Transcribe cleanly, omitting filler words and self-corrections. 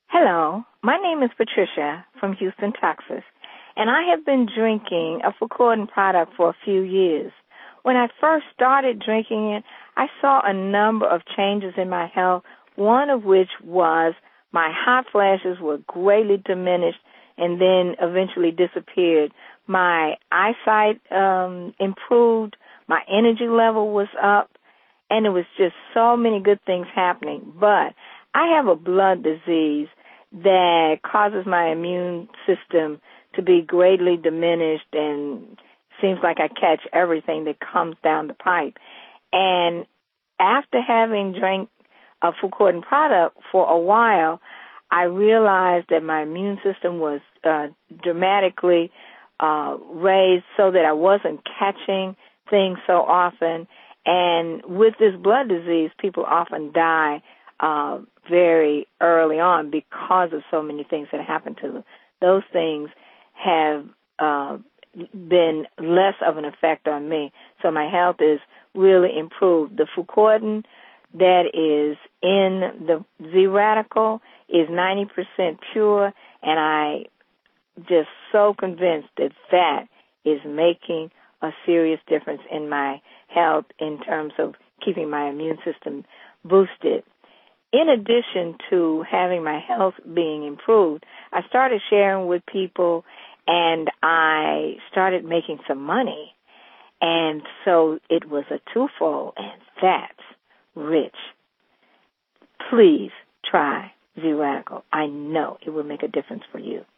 Hello, my name is Patricia from Houston, Texas, and I have been drinking a Fucoidan product for a few years. When I first started drinking it, I saw a number of changes in my health, one of which was my hot flashes were greatly diminished and then eventually disappeared. My eyesight improved, my energy level was up, and it was just so many good things happening. But I have a blood disease that causes my immune system to be greatly diminished, and seems like I catch everything that comes down the pipe. And after having drank a Fucoidan product for a while, I realized that my immune system was dramatically raised so that I wasn't catching things so often. And with this blood disease, people often die very early on because of so many things that happen to them. Those things have been less of an effect on me. So my health is really improved. The Fucoidan that is in the Z-Radical is 90% pure, and I just so convinced that that is making a serious difference in my health in terms of keeping my immune system boosted. In addition to having my health being improved, I started sharing with people, and I started making some money. And so it was a twofold, and that's rich. Please try Z-Radical. I know it will make a difference for you.